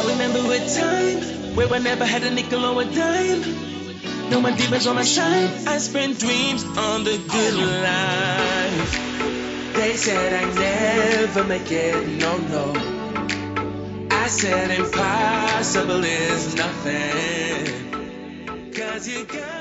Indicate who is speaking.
Speaker 1: I remember a time where I never had a nickel or a dime. No one demons on my side. I spent dreams on the good life. They said I never make it, no, no. I said impossible is nothing. 'Cause you got